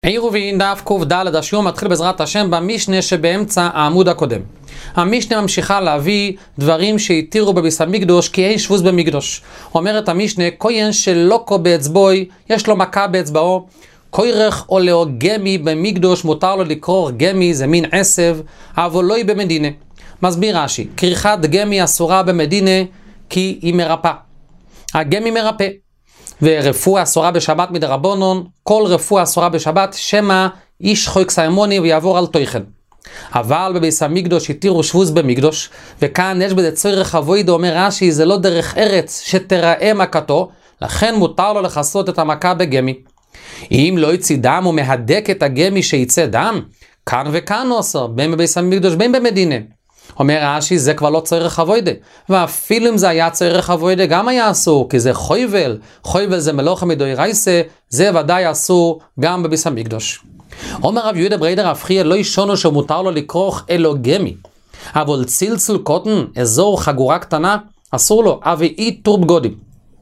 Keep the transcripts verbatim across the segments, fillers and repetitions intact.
עירובין דף קד, השיעור מתחיל בעזרת השם במשנה שבאמצע העמוד הקודם. המשנה ממשיכה להביא דברים שהתירו בביס המקדוש כי אין שבוז במקדוש. אומרת המשנה, כהן שלוקו באצבעוי, יש לו מכה באצבעו, כורך או לאו גמי במקדוש, מותר לו לקרוא גמי, זה מין עשב, אבל לא היא במדינה. מסביר רש"י, כריכת גמי אסורה במדינה כי היא מרפא. הגמי מרפא. ורפואה אסורה בשבת מדרבנן, כל רפואה אסורה בשבת, שמא איש חוק סיימוני ויעבור על תוכן. אבל בביס המקדוש התירו שבוז במקדוש, וכאן יש בזה צורך אבוידו, אומר רש"י, זה לא דרך ארץ שתראה מכתו, לכן מותר לו לחסות את המכה בגמי. אם לא יצא דם ומהדק את הגמי שיצא דם, כאן וכאן עושה, בין בביס המקדוש בין במדינה. אומר רש"י, זה כבר לא צורך אבוידה, ואפילו אם זה היה צורך אבוידה גם היה אסור, כי זה חויבל, חויבל זה מלוכה מדאורייסה, זה ודאי אסור גם בביס המקדוש. אומר רב יהודה בריידר רב חייא, לא ישונו שמותר לו לכרוך אלו גמי, אבל צלצל קוטן, אזור חגורה קטנה, אסור לו, אבי אי טור בגודים.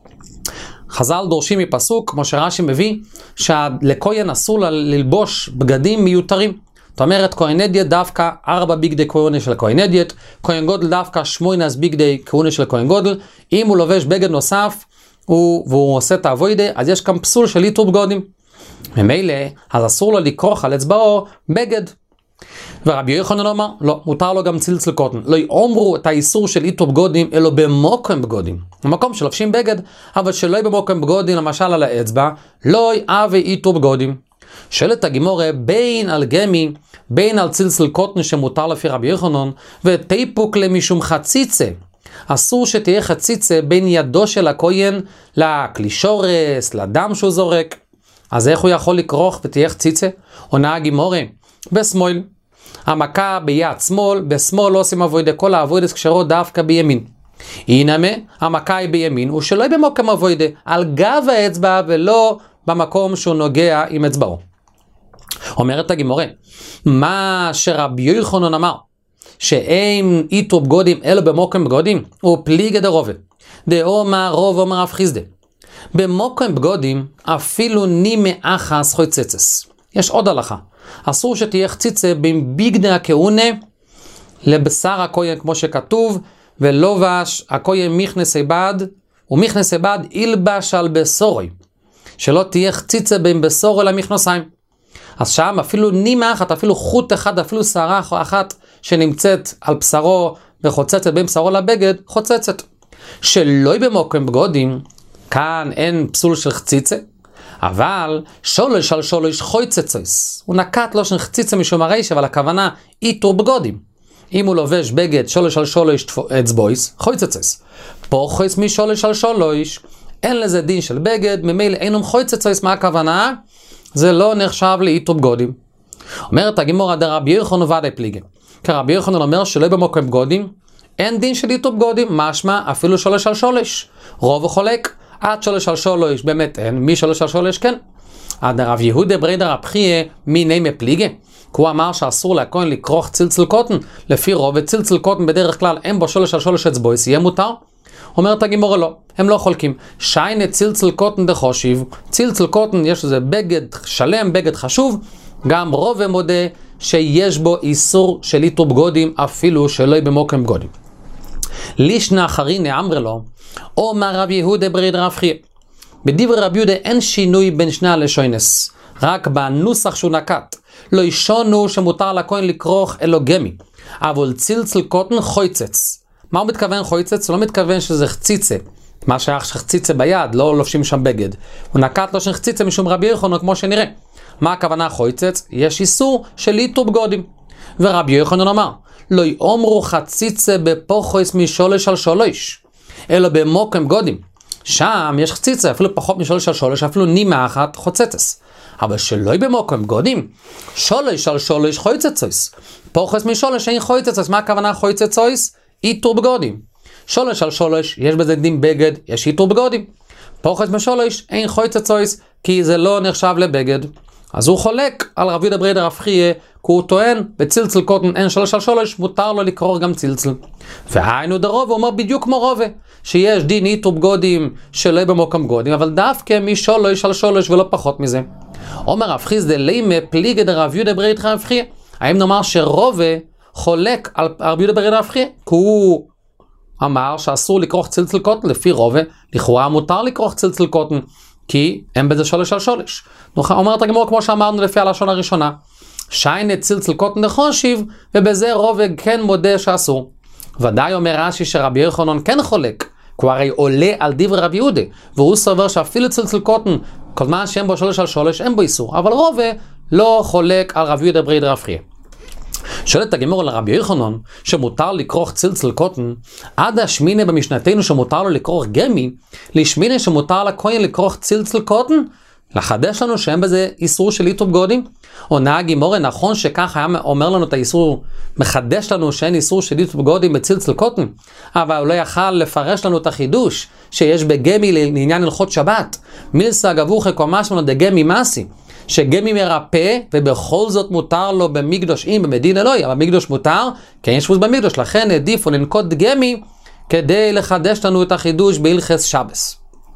חז"ל דורשים מפסוק, כמו שרש"י מביא, שלכהן אסור ללבוש בגדים מיותרים. זאת אומרת, כהן אדיוט דווקא ארבע ביגדי כהונה של כהן אדיוט, כהן גודל דווקא שמונה ביגדי כהונה של כהן גודל. אם הוא לובש בגד נוסף הוא, והוא עושה את העבודה, אז יש כאן פסול של איתור בגודים. ממילא, אז אסור לו לכרוך על אצבעו בגד. ורבי יוחנן אומר, לא, מותר לו גם צלצל קוטן. לא יאמרו את האיסור של איתור בגודים, אלא במוקם בגודים. במקום שלובשים בגד, אבל שלא יהיה במוקם בגודים, למשל על האצבע, לא יאווה איתור בגודים. שואלת הגימורה, בין על גמי, בין על צלצל קוטן שמותר לפי רבי יוחנן, ותיפוק למשום חציצה. אסור שתהיה חציצה בין ידו של הכהן לקלישורס, לדם שהוא זורק. אז איך הוא יכול לכרוך ותהיה חציצה? עונה הגימורה, בשמאל. המכה ביד שמאל, בשמאל לא עושים עבודה, כל העבודות כשרות דווקא בימין. הנה המכה היא בימין, הוא שלא יהיה במוקם עבודה, על גב האצבע ולא במקום שהוא נוגע עם אצבעו. אומרת הגימורה, מה שרבי יוחנן אמר, שאין איתור בגודים אלא במוקם בגודים, הוא פליגי דרובד. דאמר רוב אומר רב חיסדא. במוקם בגודים אפילו נימי אחס חוצצס. יש עוד הלכה. אסור שתהיה חציצה בין ביגדי הכהונה לבשר הכהן, כמו שכתוב, ולובש הכהן מכנסי בד, ומכנסי בד ילבש על בשורוי. שלא תהיה חציצה בין בשורו למכנסיים. אז שם אפילו נימה אחת, אפילו חוט אחד, אפילו שערה אחת שנמצאת על בשרו וחוצצת בין בשרו לבגד, חוצצת. שלא יהיה במוקם בגודים, כאן אין פסול של חציצה, אבל שולש על שולש חויצצויס. הוא נקט לא של חציצה משום הריש, אבל הכוונה איתור בגודים. אם הוא לובש בגד שולש על שולש אצבויס, חויצצויס. פה חויץ משולש על שולש, אין לזה דין של בגד, ממילא אינם חויצצויס, מה הכוונה? זה לא נחשב לאיתור בגודים. אומרת הגימורה דרבי יוחנן ודאי פליגי. כי רבי יוחנן אומר שלא במוקם בגודים, אין דין של איתור בגודים, משמע אפילו שולש על שולש. רוב הוא חולק, עד שולש על שולש באמת אין, מי שולש על שולש כן. עד רב יהודה בריידר רב חייא מיני מפליגי. כי הוא אמר שאסור לכהן לכרוך צלצל קוטן, לפי רוב צלצל קוטן בדרך כלל אין בו שולש על שולש אצבעויס, יהיה מותר? אומרת הגימורה לא, הם לא חולקים. שיינה צלצל קוטן דחושיב, צלצל קוטן יש לזה בגד שלם, בגד חשוב, גם רוב מודה שיש בו איסור של איתור בגודים, אפילו שלא יהיה במוקם בגודים. לישנה אחרינה אמר לו, אומר רב יהודה בריידר רב חייא, בדברי רב יהודה אין שינוי בין שני הלשונס, רק בנוסח שהוא נקט. לא ישונו שמותר לכהן לכרוך אלו גמי, אבל צלצל קוטן חויצץ. מה הוא מתכוון חויצץ? הוא לא מתכוון שזה חציצה, מה שייך שחציצה ביד, לא לובשים שם בגד. הוא נקט לו שחציצה משום רבי יוחנן, כמו שנראה. מה הכוונה חויצץ? יש איסור של איתור בגודים. ורבי יוחנן אמר, לא יאמרו חציצה בפוחויס משולש על שולש, אלא במוקם בגודים. שם יש חציצה, אפילו פחות משולש על שולש, אפילו נימה אחת חוצצס. אבל שלא יהיה במוקם בגודים, שולש על שולש חויצצויס. פוחויס משולש אין חויצצויס. מה הכוונה חויצצויס? איתור בגודים. שולש על שולש, יש בזה דין בגד, יש איתור בגודים. פוחת משולש, אין חויצצויס, כי זה לא נחשב לבגד. אז הוא חולק על רב יהודה בריידר רב חייא, כי הוא טוען בצלצל קוטן אין שלוש על שלוש, מותר לו לקרוא גם צלצל. והיינו דרוב, הוא אומר בדיוק כמו רובה, שיש דין איתו בגודים שלא במוקם גודים, אבל דווקא משלוש על שלוש ולא פחות מזה. אומר רב חיסדא לימה פליגי דרב יהודה בריידר רב חייא, האם נאמר שרובה חולק על רב יהודה בריידר רב חייא, כי הוא אמר שאסור לקרוא צלצל קוטן לפי רובה, לכאורה מותר לקרוא צלצל קוטן, כי הם בזה שלוש על שלוש. אומרת הגמרא כמו שאמרנו לפי הלשון הראשונה, שיינה צלצל קוטן דחושיב, ובזה רובה כן מודה שאסור. ודאי אומר רש"י שרבי יוחנן כן חולק, כי הוא הרי עולה על דברי רבי יהודה, והוא סובר שאפילו צלצל קוטן, כל זמן שהם בו שלוש על שלוש, אין בו איסור, אבל רובה לא חולק על רב יהודה בריידר רב חייא. שואלת הגמרא לרבי יוחנן שמותר לקרוא צלצל קוטן, עד השמינה במשנתנו שמותר לו לקרוא גמי, לשמינה שמותר לכהן לקרוא צלצל קוטן, לחדש לנו שאין בזה איסור של איתו בגודים? עונה הגמרא, נכון שכך היה אומר לנו את האיסור, מחדש לנו שאין איסור של איתו בגודים בצלצל קוטן, אבל הוא לא יכל לפרש לנו את החידוש שיש בגמי לעניין הלכות שבת, מילסא גבוכי קומש דגמי מסי, שגמי מרפא, ובכל זאת מותר לו במקדוש, אם במדין אלוהי, אבל במקדוש מותר, כי אין שבוז במקדוש, לכן העדיפו לנקוט גמי, כדי לחדש לנו את החידוש בהלכות שבס.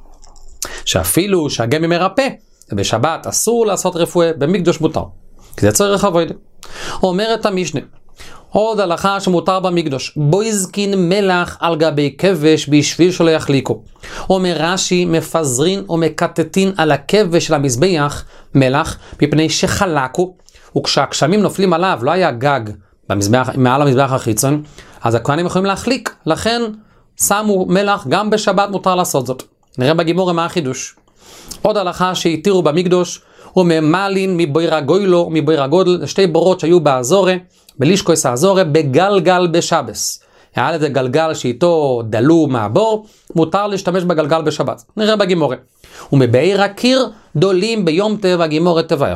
שאפילו שהגמי מרפא, ובשבת אסור לעשות רפואה, במקדוש מותר. כי זה צריך עבודה. אומרת המשנה, עוד הלכה שמותר במקדוש, בו יזקין מלח על גבי כבש בשביל שלא יחליקו. אומר רש"י, מפזרין או מקטטין על הכבש של המזבח מלח, מפני שחלקו, וכשהגשמים נופלים עליו, לא היה גג במזבח, מעל המזבח החיצון, אז הכהנים יכולים להחליק, לכן שמו מלח, גם בשבת מותר לעשות זאת. נראה בגימורה מה החידוש. עוד הלכה שהתירו במקדוש, וממלין מבויר הגוילו ומבויר הגודל, שתי בורות שהיו באזורה, בלישקויס האזורה, בגלגל בשבס. היה לזה גלגל שאיתו דלו מהבור, מותר להשתמש בגלגל בשבת. נראה בגימורה. ומבאר הקיר דולים ביום טבע גימורה תבאר.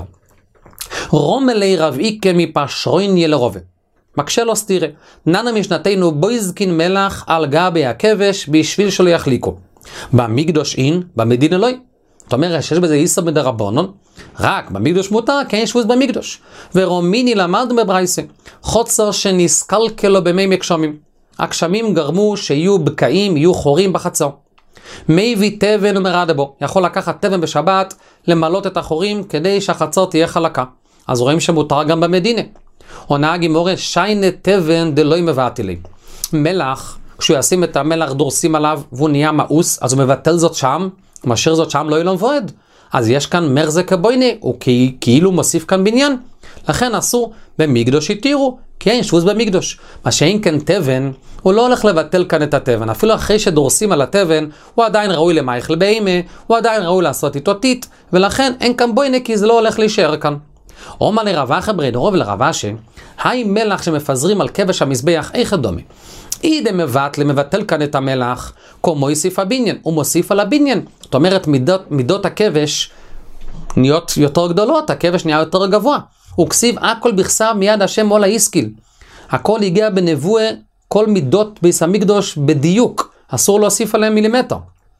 רומלי רב איקה מפשרויניה לרובה. מקשה לו סתירה. ננה משנתנו בו יזקין מלח על גבי הכבש בשביל שלא יחליקו. במקדוש אין, במדין אלוהי. זאת אומרת שיש בזה איסור מדרבנן, רק במקדוש מותר, כי אין שבוז במקדוש. ורומיני למדנו בברייסה, חוצר שנסקלקלו במי מקשמים. הגשמים גרמו שיהיו בקעים, יהיו חורים בחצר. מי הביא תבן ומרדה בו. יכול לקחת תבן בשבת, למלות את החורים, כדי שהחצר תהיה חלקה. אז רואים שמותר גם במדינה. עונה הגמרא, שיינה תבן דלוי מבטל לי. מלח, כשהוא ישים את המלח דורסים עליו, והוא נהיה מאוס, אז הוא מבטל זאת שם, הוא משאיר זאת שם לא יהיה לו מבועד. אז יש כאן מרזה כבויני, הוא כאילו מוסיף כאן בניין. לכן אסור במקדוש התירו, כי אין שבוז במקדוש. מה שאין כאן תבן, הוא לא הולך לבטל כאן את התבן. אפילו אחרי שדורסים על התבן, הוא עדיין ראוי למייכל בהימה, הוא עדיין ראוי לעשות איתו טיט, ולכן אין כאן בויני, כי זה לא הולך להישאר כאן. אומר לרב אחא בריידרו ולרב אשי, היי מלח שמפזרים על כבש המזבח, איך דומה? אידה מבטל, מבטל כאן את המלח, כמו מוסיף הבניין, הוא מוסיף על הבניין. זאת אומרת, מידות, מידות הכבש נהיות יותר גדולות, הכבש נהיה יותר גבוה. הוא כסיב הכל בכסה מיד השם מולה יסקיל. הכל הגיע בנבואה, כל מידות ביס המקדוש בדיוק, אסור להוסיף עליהם מילימטר.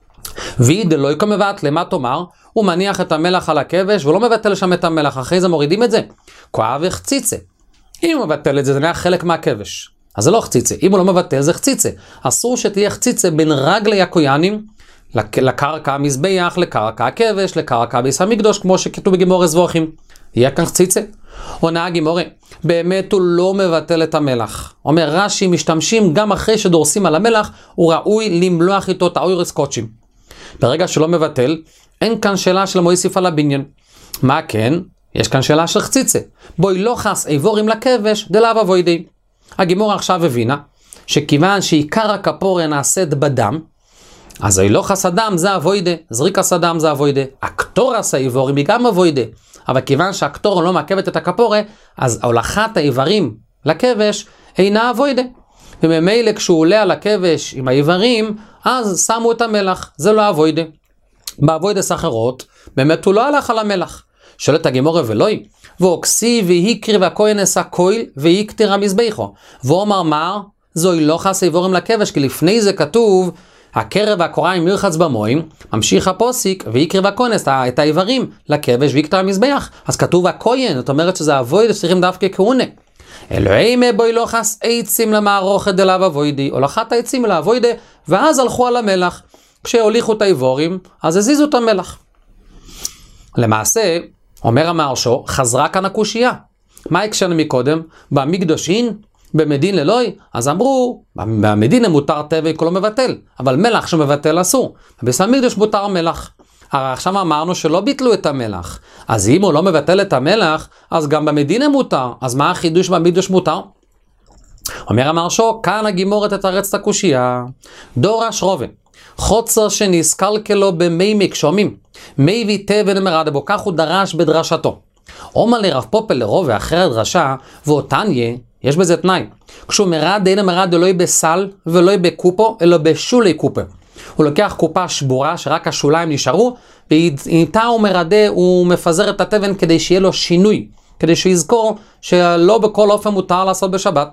ואידה לא יקום מבטל, מה תאמר? הוא מניח את המלח על הכבש, ולא מבטל שם את המלח, אחרי זה מורידים את זה. כואב וחציצה. אם הוא מבטל את זה, זה נהיה חלק מהכבש. אז זה לא חציצה, אם הוא לא מבטל זה חציצה. אסור שתהיה חציצה בין רגלי הכוינים לקרקע המזבח, לקרקע הכבש, לקרקע ביס המקדוש, כמו שכתוב בגימורי זבוחים. יהיה כאן חציצה. עונה הגימורי, באמת הוא לא מבטל את המלח. אומר רש"י, משתמשים גם אחרי שדורסים על המלח, הוא ראוי למלוח איתו את האוירס קודשים. ברגע שלא מבטל, אין כאן שאלה של מוסיף על הבניין. מה כן? יש כאן שאלה של חציצה. בואי לא חס איבורים לכבש, דלאו אבוידי. הגימורה עכשיו הבינה, שכיוון שעיקר הכפורה נעשית בדם, אז לא חס הדם זה אבוידה, זריקס הדם זה אבוידה, הקטור עשה איבורים היא גם אבוידה, אבל כיוון שהקטור לא מעכבת את הכפורה, אז הולכת האיברים לכבש אינה אבוידה. וממילא כשהוא עולה על הכבש עם האיברים, אז שמו את המלח, זה לא אבוידה. באבוידס אחרות, באמת הוא לא הלך על המלח. שואלת הגימורה ולוי, ואוקסי והיקרי והכהן עשה כהל והיקטר המזבחו. ואומר מר, זוהי לא חס איבורים לכבש, כי לפני זה כתוב, הקרב והקוריים מרחץ במוים, ממשיך הפוסיק, ויקרב הכונס את האיברים לכבש ויקטר המזבח. אז כתוב הכהן, זאת אומרת שזה אבוידה שצריכים דווקא כהונה. אלוהים בוי לוחס עצים למערוכת דלאו אבוידי, הולכת העצים לאבוידה, ואז הלכו על המלח. כשהוליכו את האיבורים, אז הזיזו את המלח. למעשה, אומר המהרש"א, חזרה כאן הקושייה. מה הקשנו מקודם? במקדושין, במדין ללוי, אז אמרו, במדין מותר טבע כולו מבטל, אבל מלח שמבטל אסור. בביס המקדוש מותר מלח. הרי עכשיו אמרנו שלא ביטלו את המלח. אז אם הוא לא מבטל את המלח, אז גם במדין מותר. אז מה החידוש במקדוש מותר? אומר המהרש"א, כאן הגימורת תתרץ את הקושייה. דורש רובה. חוצר שנסקלקלו במי מקשומים, מי ויתה ונמרד בו, כך הוא דרש בדרשתו. אומר לרב פופל לרובה אחרי הדרשה, ואותניה, יש בזה תנאי. כשהוא מרד, אין מרד אלוהי בסל ולא בקופו, אלא בשולי קופה. הוא לוקח קופה שבורה שרק השוליים נשארו, ואיתה הוא מרדה, הוא מפזר את התבן כדי שיהיה לו שינוי, כדי שיזכור שלא בכל אופן מותר לעשות בשבת.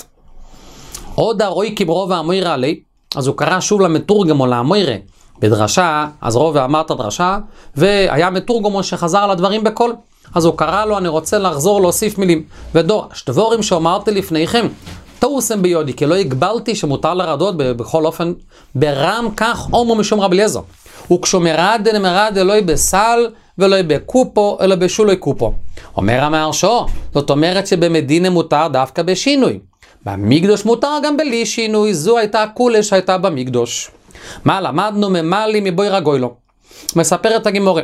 עוד הרואי כברוב האמוירה עלי, אז הוא קרא שוב למתורגמו לאמוירה בדרשה, אז רובה אמר את הדרשה, והיה מתורגמו שחזר על הדברים בכל. אז הוא קרא לו, אני רוצה לחזור להוסיף מילים. ודורש, דבורים שאמרתי לפניכם, תאוסם ביודי, כי לא הגבלתי שמותר לרדות בכל אופן, ברם כך אומו משום רבי אליעזר. וכשמרד נמרד אלוהי בסל, ולא בקופו, אלא בשולי קופו. אומר המהרש"א, זאת אומרת שבמדינה מותר דווקא בשינוי. במקדוש מותר גם בלי שינוי, זו הייתה הכולה שהייתה במקדוש. מה למדנו ממלי מבוי רגוילו? מספר את הגימורה.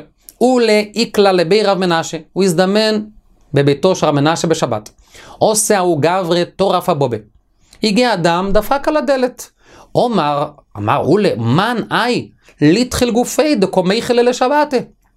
ולאיקלה לבי רב מנשה, הוא הזדמן בביתו של רב מנשה בשבת. עושה הוא גברי תורף הבובה. הגיע אדם, דפק על הדלת. אומר, אמר אולה, מן אי, ליתחיל גופי דקומי חילל לשבת.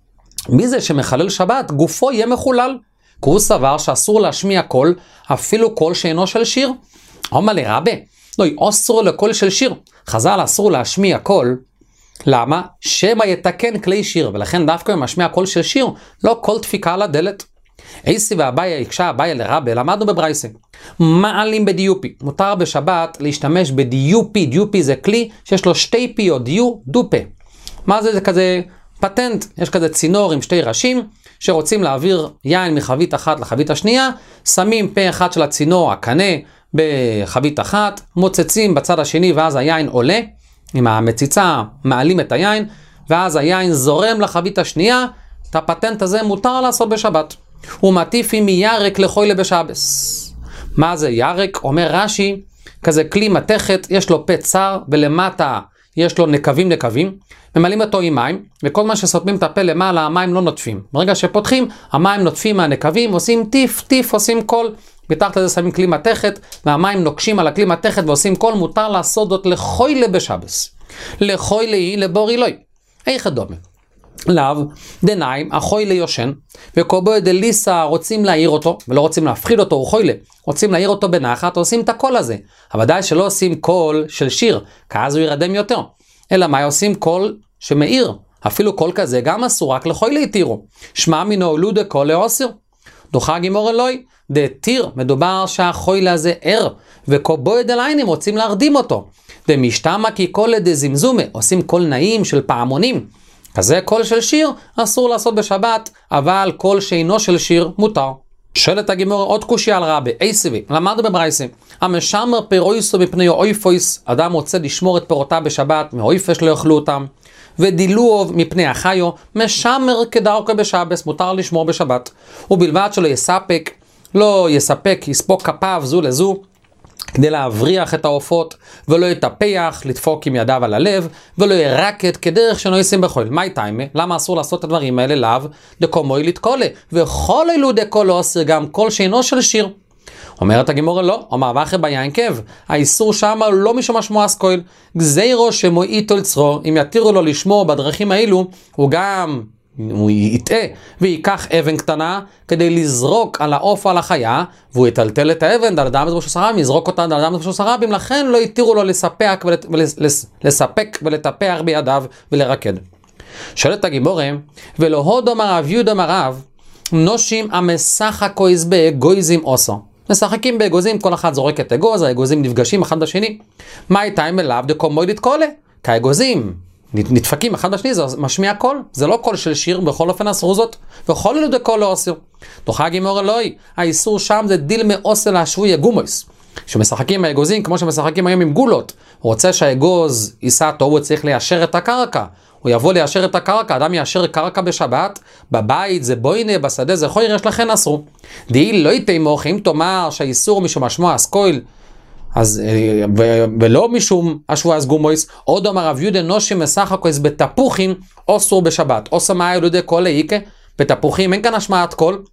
מי זה שמחלל שבת? גופו יהיה מחולל. כי הוא סבר שאסור להשמיע קול, אפילו קול שאינו של שיר. אומר לרבה, לא, אסור לקול של שיר. חז"ל אסור להשמיע קול. למה? שמא יתקן כלי שיר, ולכן דווקא הוא משמיע קול של שיר, לא קול דפיקה על הדלת. איסי והבאיה, הקשה הבאיה לרבה, למדנו בברייסה. מעלים בדיופי. מותר בשבת להשתמש בדיופי, דיופי זה כלי שיש לו שתי פיות, דיו, דופה. מה זה? זה כזה פטנט, יש כזה צינור עם שתי ראשים, שרוצים להעביר יין מחבית אחת לחבית השנייה, שמים פה אחד של הצינור, הקנה, בחבית אחת, מוצצים בצד השני, ואז היין עולה, עם המציצה מעלים את היין, ואז היין זורם לחבית השנייה. את הפטנט הזה מותר לעשות בשבת. הוא מטיף עם ירק לחוילה בשבס. מה זה ירק? אומר רש"י, כזה כלי מתכת, יש לו פה צר, ולמטה יש לו נקבים נקבים, ממלאים אותו עם מים, וכל מה שסותמים את הפה למעלה, המים לא נוטפים. ברגע שפותחים, המים נוטפים מהנקבים, עושים טיף, טיף, עושים קול, מתחת לזה שמים כלי מתכת, והמים נוקשים על הכלי מתכת ועושים קול, מותר לעשות זאת לחוילה בשבס. לחוילה היא לבור אלוהי. איך דומה? לאו, דניים, החוילה יושן, וקובו דליסה רוצים להעיר אותו, ולא רוצים להפחיד אותו, הוא חוילה, רוצים להעיר אותו בנחת, עושים את הקול הזה. אבל די שלא עושים קול של שיר, כאז הוא ירדם יותר. אלא מה עושים קול שמאיר? אפילו קול כזה גם אסור, רק לחוילה יתירו. שמע מינו לודה קול לאוסר. דוחה גימור אלוהי, דתיר, מדובר שהחוילה הזה ער, וקובו דליינים רוצים להרדים אותו. דמשתמה כי קול דזמזומה, עושים קול נעים של פעמונים. כזה קול של שיר אסור לעשות בשבת, אבל קול שאינו של שיר מותר. שואלת הגימור עוד קושי על רבי, איסבי, למדנו בברייסה, המשמר פירויסו מפני אויפויס, אדם רוצה לשמור את פירותיו בשבת, מאויפש לא יאכלו אותם, ודילוב מפני החיו, משמר כדרכו בשבס, מותר לשמור בשבת, ובלבד שלא יספק, לא יספק, יספוק כפיו זו לזו, כדי להבריח את העופות, ולא יטפח, לדפוק עם ידיו על הלב, ולא ירקת כדרך שלא ישים בחול. מה איתיימה? למה אסור לעשות את הדברים האלה? לאו דקומוי לתקולה, וכל אלו דקולו אסיר גם כל שאינו של שיר. אומרת הגימורה לא, אומר ואחרי ביין כב, האיסור שם לא משום השמוע סקויל, גזירו שמועית על צרו, אם יתירו לו לשמור בדרכים האלו, הוא גם... הוא יטעה ויקח אבן קטנה כדי לזרוק על העוף או על החיה, והוא יטלטל את האבן על אדם ובשוס הרבים, יזרוק אותה על אדם ובשוס הרבים, לכן לא יתירו לו לספק, ולת, ולס, לספק ולטפח בידיו ולרקד. שואלת הגימורה, ולא הודו מרב יהודה מרב, נושים המשחקו יזבה גויזים עושו. משחקים באגוזים, כל אחד זורק את אגוז, האגוזים נפגשים אחד בשני. מה איתם אליו דקומוי לתקולה? כי האגוזים נדפקים אחד בשני, זה משמיע קול, זה לא קול של שיר, בכל אופן אסרו זאת, וכל ילודי קול לא אוסר. דוחה גימור אלוהי, האיסור שם זה דיל מאוסר להשבוי הגומויס. כשמשחקים עם האגוזים, כמו שמשחקים היום עם גולות, הוא רוצה שהאגוז ייסע טוב, הוא צריך ליישר את הקרקע. הוא יבוא ליישר את הקרקע, אדם יישר קרקע בשבת, בבית זה בוינה, בשדה זה חויר, יש לכן אסרו. די לא יתמוך, אם תאמר שהאיסור משום השמוע אסקויל, אז, ו, ולא משום השבוע הסגומויס, עוד אמר רב יהודה נושים משחקויס בתפוחים, אוסור בשבת. אוסר מה ילודי קול לאיקה, בתפוחים אין כאן השמעת קול,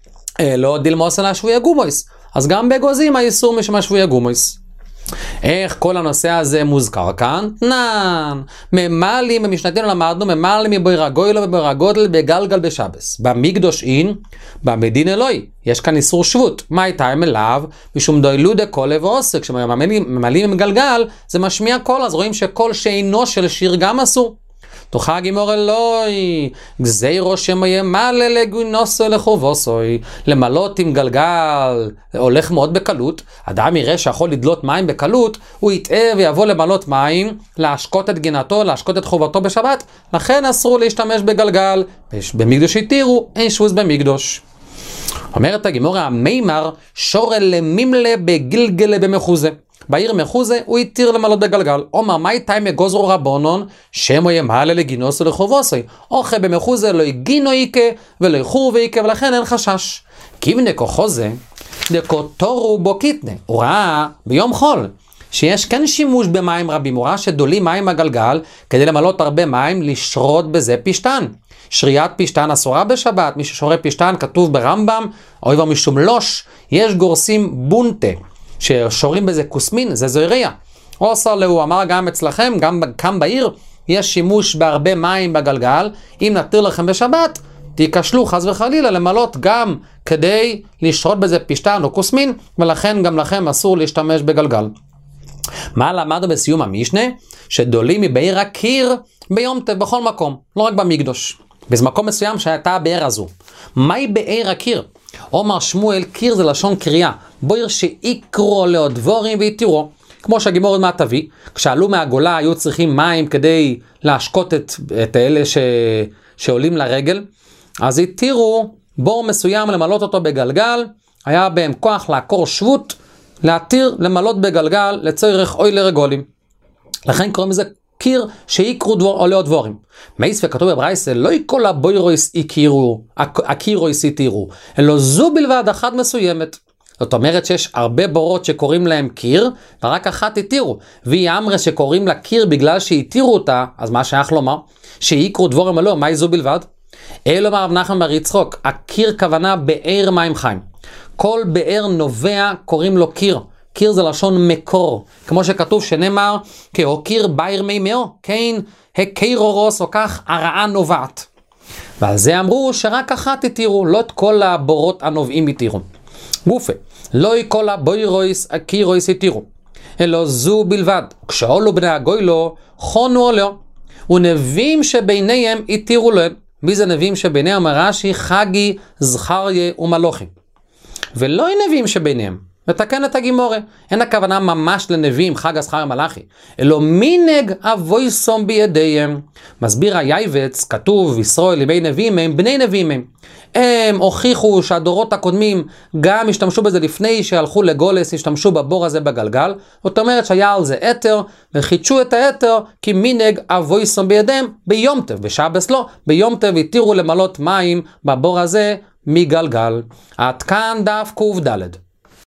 לא דילמוס על השבוע הגומויס. אז גם באגוזים האיסור משום השבוע הגומויס. איך כל הנושא הזה מוזכר כאן? נען, ממלאים, במשנתנו למדנו, ממלאים מבוירה גוילו ובוירה גודל בגלגל בשבס. במקדוש אין, במדין אלוהי, יש כאן איסור שבות. מה הייתה עם אליו? משום דוילו דקולה ועוסק, כשממלאים עם גלגל, זה משמיע קול, אז רואים שקול שאינו של שיר גם אסור. תוכה גימור אלוהי, גזירו שמיימלא לגוינוסו לחובוסוי, למלות עם גלגל, הולך מאוד בקלות, אדם יראה שיכול לדלות מים בקלות, הוא יטעה ויבוא למלות מים, להשקות את גינתו, להשקות את חובתו בשבת, לכן אסרו להשתמש בגלגל, במקדוש התירו, אין שבוז במקדוש. אומרת הגימור, המימר שורל למימלה בגלגלה במחוזה. בעיר מחוזה הוא התיר למלות בגלגל. אומר, מה איתה מגוזרו רבונון, שמו ימעלה לגינוסו לחובוסוי. אוכל במחוזה לא הגינו איקה ולא יחור ואיקה, ולכן אין חשש. כיבנה כוחוזה, דקוטורו בו קיטנה. הוא ראה ביום חול, שיש כן שימוש במים רבים. הוא ראה שדולים מים מהגלגל, כדי למלות הרבה מים, לשרות בזה פשטן. שריית פשטן אסורה בשבת. מי ששורה פשטן כתוב ברמב"ם, אוי ומשום לוש, יש גורסים בונטה. ששורים בזה קוסמין, זה זויריה. עושר לו, אמר גם אצלכם, גם כאן בעיר, יש שימוש בהרבה מים בגלגל, אם נתיר לכם בשבת, תיקשלו חס וחלילה למלות גם כדי לשרות בזה פשטן או קוסמין, ולכן גם לכם אסור להשתמש בגלגל. מה למדנו בסיום המשנה? שדולים מבעיר הקיר ביום טוב בכל מקום, לא רק במקדוש. במקום מסוים שהייתה הבאר הזו. מהי בעיר הקיר? אומר שמואל, קיר זה לשון קריאה, בויר שיקרו לעוד דבורים ויתירו. כמו שהגימור עוד מעט תביא, כשעלו מהגולה היו צריכים מים כדי להשקות את, את אלה ש, שעולים לרגל, אז התירו בור מסוים למלות אותו בגלגל, היה בהם כוח לעקור שבות, להתיר למלות בגלגל לצורך אוי לרגולים. לכן קוראים לזה קיר שיקרו דבור או לעוד דבורים. מייס וכתוב בברייסה, לא כל הבוירויס יכירו, הקירויס יתירו, אלא זו בלבד אחת מסוימת. זאת אומרת שיש הרבה בורות שקוראים להם קיר, ורק אחת התירו. והיא אמרה שקוראים לה קיר בגלל שהתירו אותה, אז מה שייך לומר? שיקרו דבורים או לא, מה זו בלבד? אלו אמר רב נחמן בר יצחוק, הקיר כוונה באר מים חיים. כל באר נובע קוראים לו קיר. קיר זה לשון מקור, כמו שכתוב שנאמר, כהוקיר באר מימאו, כן, הקירורוס או כך, הרעה נובעת. ועל זה אמרו שרק אחת התירו, לא את כל הבורות הנובעים התירו. גופה, לא כל הבוירויס, הקירויס התירו, אלא זו בלבד. כשעולו בני הגוילו, חונו עולו, ונביאים שביניהם התירו להם. מי זה נביאים שביניהם? אומר רש"י, חגי, זכריה ומלוכי. ולא נביאים שביניהם. מתקן את הגימורה. אין הכוונה ממש לנביאים, חג הזכר מלאכי, אלא מינג אבויסום בידיהם. מסביר היייבץ, כתוב, ישראל לימי נביאים הם בני נביאים הם. הם הוכיחו שהדורות הקודמים גם השתמשו בזה לפני שהלכו לגולס, השתמשו בבור הזה בגלגל. זאת אומרת שהיה על זה אתר, וחידשו את האתר, כי מינג אבויסום בידיהם ביום טוב, בשבס לא, ביום טוב התירו למלות מים בבור הזה מגלגל. עד כאן דף קוף דלת.